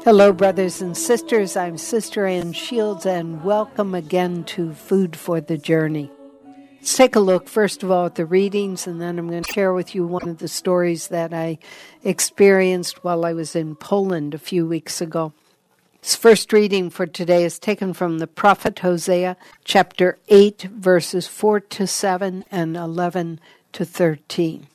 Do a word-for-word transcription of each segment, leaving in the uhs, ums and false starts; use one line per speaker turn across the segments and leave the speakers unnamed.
Hello, brothers and sisters. I'm Sister Ann Shields, and welcome again to Food for the Journey. Let's take a look, first of all, at the readings, and then I'm going to share with you one of the stories that I experienced while I was in Poland a few weeks ago. This first reading for today is taken from the prophet Hosea, chapter eight, verses four to seven and eleven to thirteen.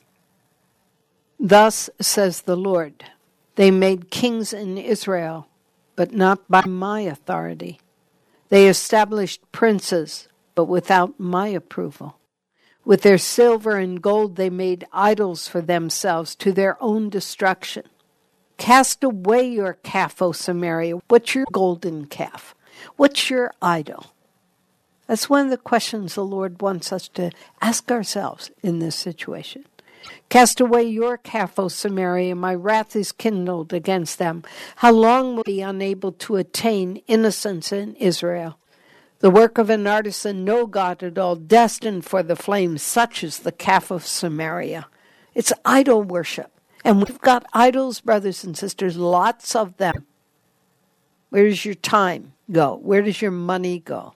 Thus says the Lord, they made kings in Israel, but not by my authority. They established princes, but without my approval. With their silver and gold they made idols for themselves to their own destruction. Cast away your calf, O Samaria. What's your golden calf? What's your idol? That's one of the questions the Lord wants us to ask ourselves in this situation. Cast away your calf, O Samaria, my wrath is kindled against them. How long will be unable to attain innocence in Israel? The work of an artisan, no God at all, destined for the flames, such is the calf of Samaria. It's idol worship. And we've got idols, brothers and sisters, lots of them. Where does your time go? Where does your money go?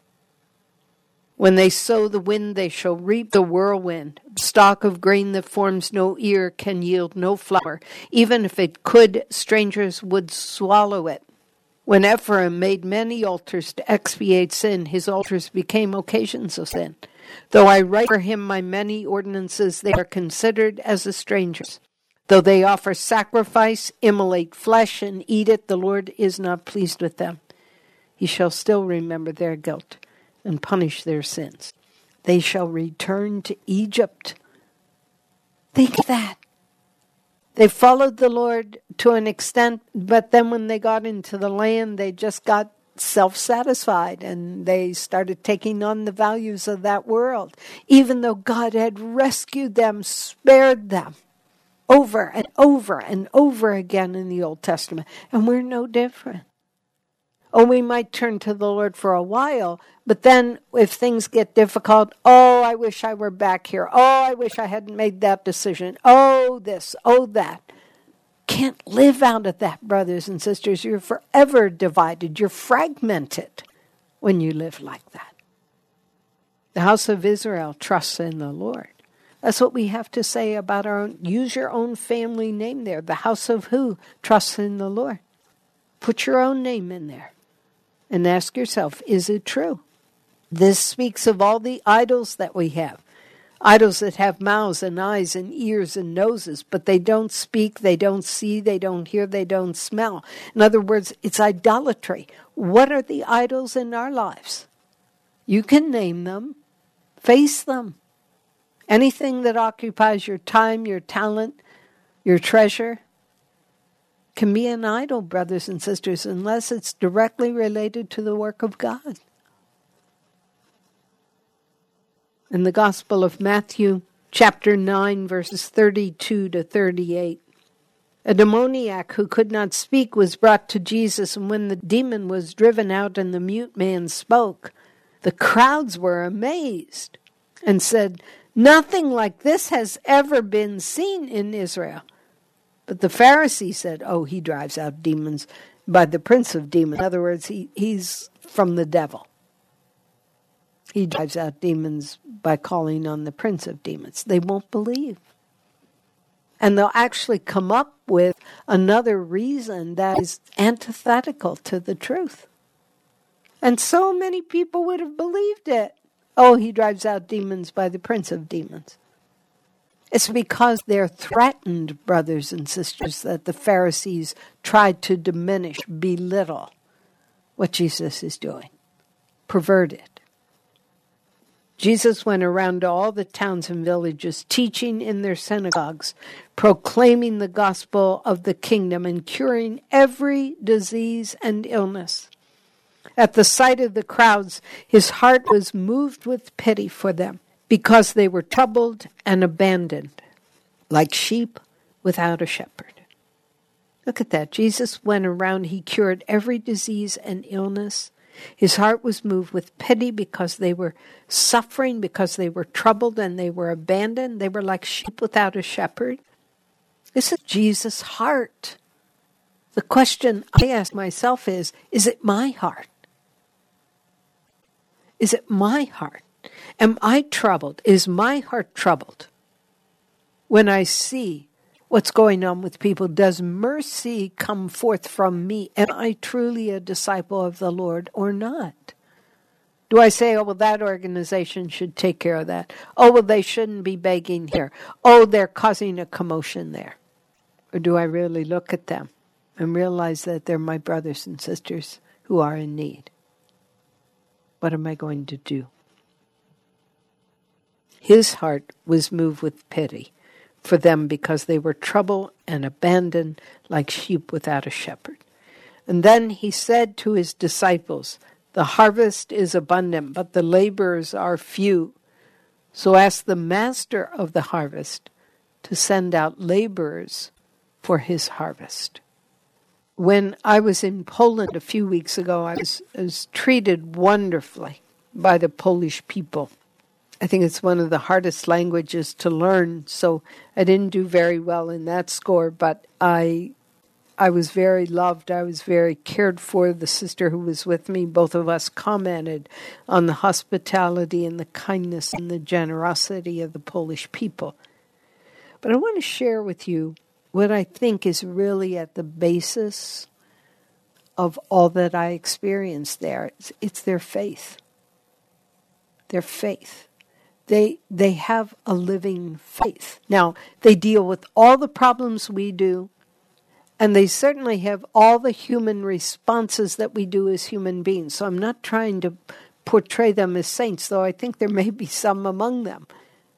When they sow the wind, they shall reap the whirlwind. Stalk of grain that forms no ear can yield no flour. Even if it could, strangers would swallow it. When Ephraim made many altars to expiate sin, his altars became occasions of sin. Though I write for him my many ordinances, they are considered as the strangers. Though they offer sacrifice, immolate flesh, and eat it, the Lord is not pleased with them. He shall still remember their guilt and punish their sins. They shall return to Egypt. Think of that. They followed the Lord to an extent, but then when they got into the land, they just got self-satisfied and they started taking on the values of that world, even though God had rescued them, spared them over and over and over again in the Old Testament. And we're no different. Oh, we might turn to the Lord for a while, but then if things get difficult, oh, I wish I were back here. Oh, I wish I hadn't made that decision. Oh, this, oh, that. Can't live out of that, brothers and sisters. You're forever divided. You're fragmented when you live like that. The house of Israel trusts in the Lord. That's what we have to say about our own. Use your own family name there. The house of who trusts in the Lord. Put your own name in there. And ask yourself, is it true? This speaks of all the idols that we have. Idols that have mouths and eyes and ears and noses, but they don't speak, they don't see, they don't hear, they don't smell. In other words, it's idolatry. What are the idols in our lives? You can name them. Face them. Anything that occupies your time, your talent, your treasure, can be an idol, brothers and sisters, unless it's directly related to the work of God. In the Gospel of Matthew, chapter nine, verses thirty-two to thirty-eight, a demoniac who could not speak was brought to Jesus, and when the demon was driven out and the mute man spoke, the crowds were amazed and said, "Nothing like this has ever been seen in Israel." But the Pharisees said, oh, he drives out demons by the prince of demons. In other words, he, he's from the devil. He drives out demons by calling on the prince of demons. They won't believe. And they'll actually come up with another reason that is antithetical to the truth. And so many people would have believed it. Oh, he drives out demons by the prince of demons. It's because they're threatened, brothers and sisters, that the Pharisees tried to diminish, belittle what Jesus is doing. Pervert it. Jesus went around to all the towns and villages, teaching in their synagogues, proclaiming the gospel of the kingdom and curing every disease and illness. At the sight of the crowds, his heart was moved with pity for them, because they were troubled and abandoned, like sheep without a shepherd. Look at that. Jesus went around, he cured every disease and illness. His heart was moved with pity because they were suffering, because they were troubled and they were abandoned. They were like sheep without a shepherd. This is Jesus' heart. The question I ask myself is, is it my heart? Is it my heart? Am I troubled? Is my heart troubled when I see what's going on with people? Does mercy come forth from me? Am I truly a disciple of the Lord or not? Do I say, oh, well, that organization should take care of that. Oh, well, they shouldn't be begging here. Oh, they're causing a commotion there. Or do I really look at them and realize that they're my brothers and sisters who are in need? What am I going to do? His heart was moved with pity for them because they were troubled and abandoned like sheep without a shepherd. And then he said to his disciples, the harvest is abundant, but the laborers are few. So ask the master of the harvest to send out laborers for his harvest. When I was in Poland a few weeks ago, I was, I was treated wonderfully by the Polish people. I think it's one of the hardest languages to learn, so I didn't do very well in that score, but I I was very loved. I was very cared for. The sister who was with me, both of us commented on the hospitality and the kindness and the generosity of the Polish people. But I want to share with you what I think is really at the basis of all that I experienced there. It's, it's their faith. Their faith. They they have a living faith. Now, they deal with all the problems we do, and they certainly have all the human responses that we do as human beings. So I'm not trying to portray them as saints, though I think there may be some among them.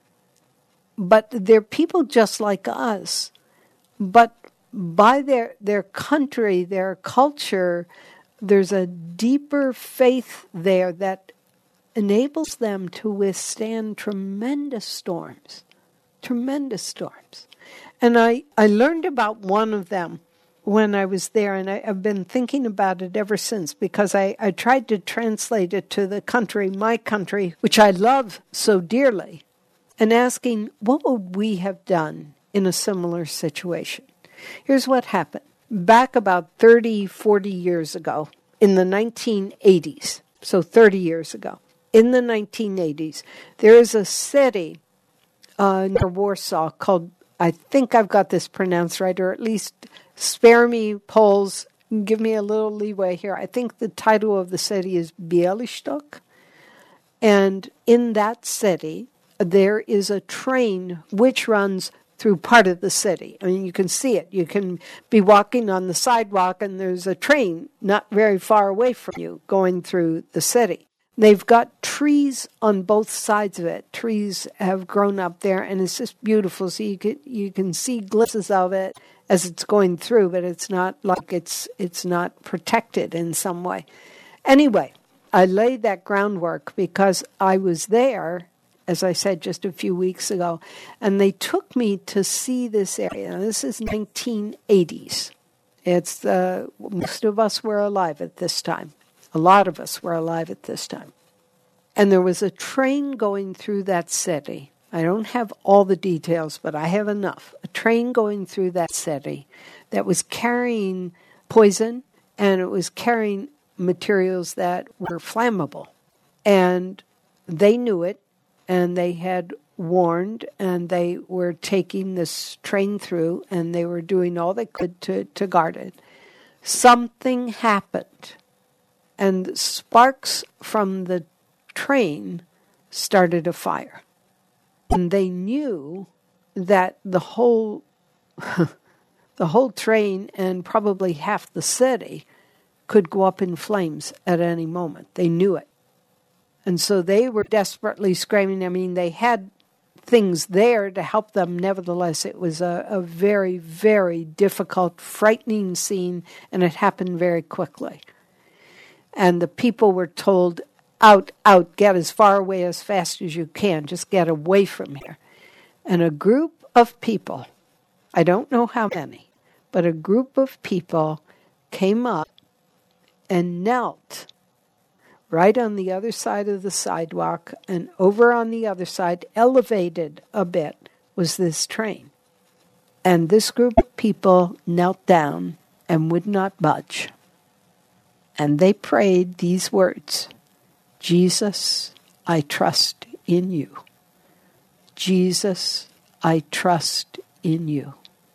But they're people just like us. But by their their country, their culture, there's a deeper faith there that enables them to withstand tremendous storms, tremendous storms. And I, I learned about one of them when I was there, and I, I've been thinking about it ever since, because I, I tried to translate it to the country, my country, which I love so dearly, and asking, what would we have done in a similar situation? Here's what happened. Back about thirty, forty years ago, in the nineteen eighties, so thirty years ago, in the nineteen eighties, there is a city uh, near Warsaw called, I think I've got this pronounced right, or at least spare me, Poles, give me a little leeway here. I think the title of the city is Białystok. And in that city, there is a train which runs through part of the city. I mean, you can see it. You can be walking on the sidewalk, and there's a train not very far away from you going through the city. They've got trees on both sides of it. Trees have grown up there, and it's just beautiful. So you can you can see glimpses of it as it's going through, but it's not like it's it's not protected in some way. Anyway, I laid that groundwork because I was there, as I said just a few weeks ago, and they took me to see this area. Now, this is nineteen eighties. It's uh, most of us were alive at this time. A lot of us were alive at this time. And there was a train going through that city. I don't have all the details, but I have enough. A train going through that city that was carrying poison, and it was carrying materials that were flammable. And they knew it, and they had warned, and they were taking this train through, and they were doing all they could to, to guard it. Something happened. And sparks from the train started a fire. And they knew that the whole the whole train and probably half the city could go up in flames at any moment. They knew it. And so they were desperately screaming. I mean, they had things there to help them. Nevertheless, it was a, a very, very difficult, frightening scene, and it happened very quickly. And the people were told, out, out, get as far away as fast as you can. Just get away from here. And a group of people, I don't know how many, but a group of people came up and knelt right on the other side of the sidewalk, and over on the other side, elevated a bit, was this train. And this group of people knelt down and would not budge. And they prayed these words, Jesus, I trust in you. Jesus, I trust in you.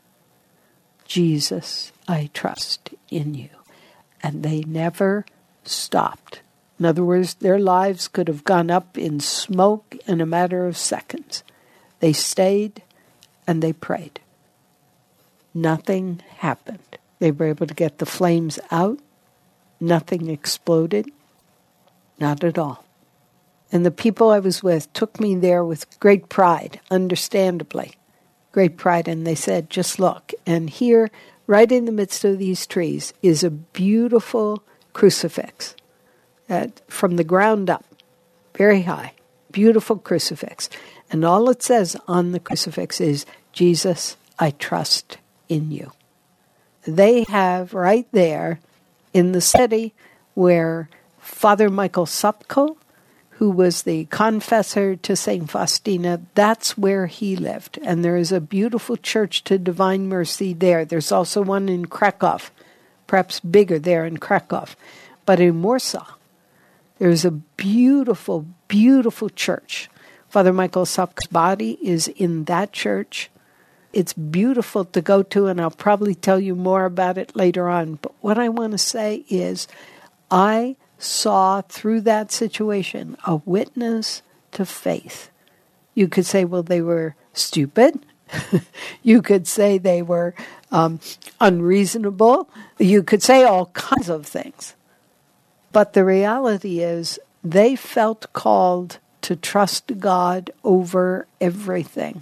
Jesus, I trust in you. And they never stopped. In other words, their lives could have gone up in smoke in a matter of seconds. They stayed and they prayed. Nothing happened. They were able to get the flames out. Nothing exploded. Not at all. And the people I was with took me there with great pride, understandably. Great pride. And they said, just look. And here, right in the midst of these trees, is a beautiful crucifix. That, from the ground up, very high, beautiful crucifix. And all it says on the crucifix is, Jesus, I trust in you. They have right there in the city where Father Michael Sopko, who was the confessor to Saint Faustina, that's where he lived. And there is a beautiful church to Divine Mercy there. There's also one in Krakow, perhaps bigger there in Krakow. But in Warsaw, there's a beautiful, beautiful church. Father Michael Sopko's body is in that church. It's beautiful to go to, and I'll probably tell you more about it later on. But what I want to say is, I saw through that situation a witness to faith. You could say, well, they were stupid. You could say they were um, unreasonable. You could say all kinds of things. But the reality is they felt called to trust God over everything.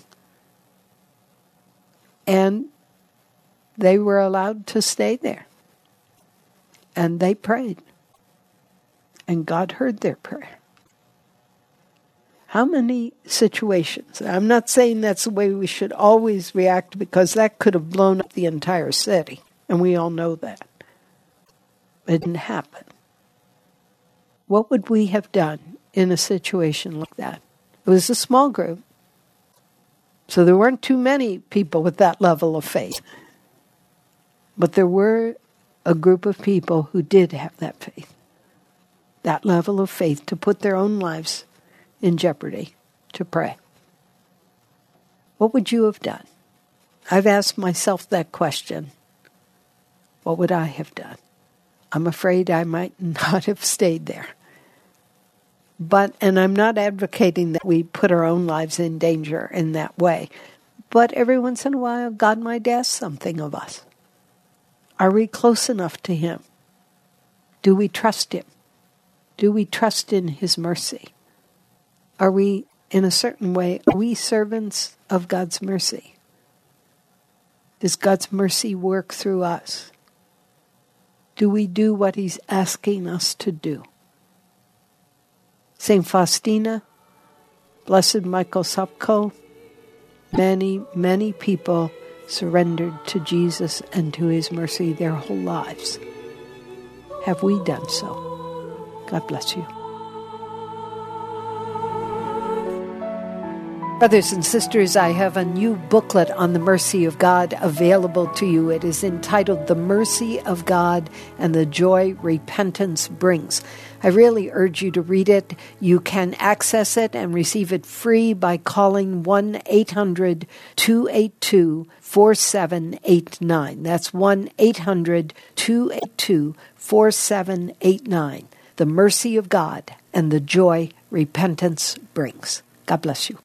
And they were allowed to stay there. And they prayed. And God heard their prayer. How many situations? I'm not saying that's the way we should always react, because that could have blown up the entire city. And we all know that. It didn't happen. What would we have done in a situation like that? It was a small group. So there weren't too many people with that level of faith. But there were a group of people who did have that faith. That level of faith to put their own lives in jeopardy, to pray. What would you have done? I've asked myself that question. What would I have done? I'm afraid I might not have stayed there. But, and I'm not advocating that we put our own lives in danger in that way. But every once in a while, God might ask something of us. Are we close enough to Him? Do we trust Him? Do we trust in His mercy? Are we, in a certain way, are we servants of God's mercy? Does God's mercy work through us? Do we do what He's asking us to do? Saint Faustina, Blessed Michael Sopko, many, many people surrendered to Jesus and to His mercy their whole lives. Have we done so? God bless you. Brothers and sisters, I have a new booklet on the mercy of God available to you. It is entitled The Mercy of God and the Joy Repentance Brings. I really urge you to read it. You can access it and receive it free by calling one eight hundred two eight two four seven eight nine. That's one eight hundred two eight two four seven eight nine. The Mercy of God and the Joy Repentance Brings. God bless you.